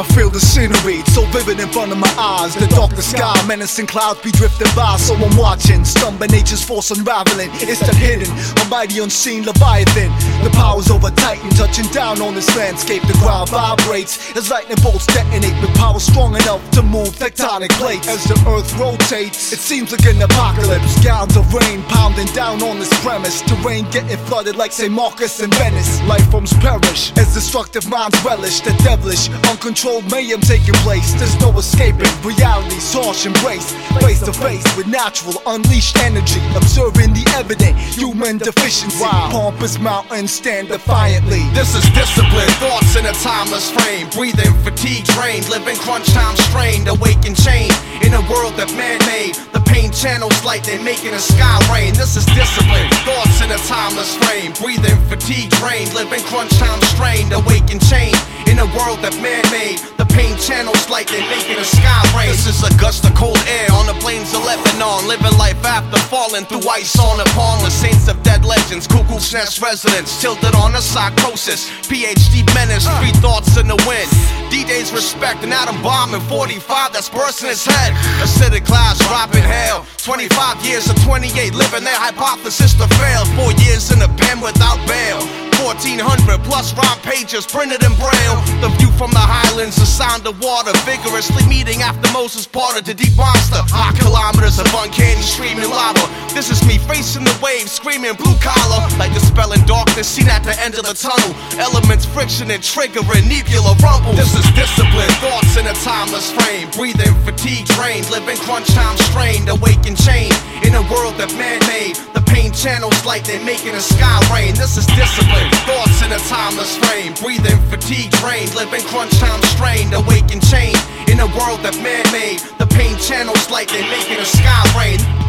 feel the scenery, so vivid in front of my eyes. The darker sky, menacing clouds be drifting by. So I'm watching, stunned by nature's force unraveling. It's the hidden, a mighty unseen Leviathan. The powers over Titan, touching down on this landscape. The ground vibrates as lightning bolts detonate, with power strong enough to move tectonic plates. As the earth rotates, it seems like an apocalypse. Gallons of rain pounding down on this premise. Terrain getting flooded like St. Marcus in Venice. Life forms perish as destructive minds relish the devilish, uncontrolled mayhem taking place. There's no escaping reality's harsh embrace. Face to face with natural unleashed energy, observing the evident human deficiency. Wow. Pompous mountains stand defiantly. This is discipline, thoughts in a timeless frame. Breathing, fatigue drained, living crunch time strained. Awaken chained in a world that man made. The pain channels light, they making a sky rain. This is discipline, thoughts in a timeless frame. Breathing, fatigue drained, living crunch time strained. Awaken chained in a world that man made. The pain channels light, they making a sky rain. This is a gust of cold air on the plains of Lebanon. Living life after falling through ice on a pond. The saints of dead legends, cuckoo's nest residents, tilted on a psychosis. PhD menace, free thoughts in the wind. D-Day's respect, an atom bomb in 45 that's bursting his head. Acidic clouds dropping hail. 25 years of 28 living their hypothesis to fail. 4 years in the pen without bail. 1400 plus rhyme pages printed in braille. The view from the highlands, the sound of water, vigorously meeting after Moses parted the deep monster. High kilometers of uncanny streaming lava. This is me facing the waves, screaming blue collar, like dispelling darkness seen at the end of the tunnel. Elements friction and triggering nebula rumble. This is discipline, thoughts in a timeless frame. Breathing, fatigue drained, living crunch time strained. Awaken chained in a world that man made. The pain channels light, they making a sky rain. This is discipline, thoughts in a timeless frame. Breathing, fatigue drained, living crunch time strained. Awaken chained in a world that man made. The pain channels light, they making a sky rain.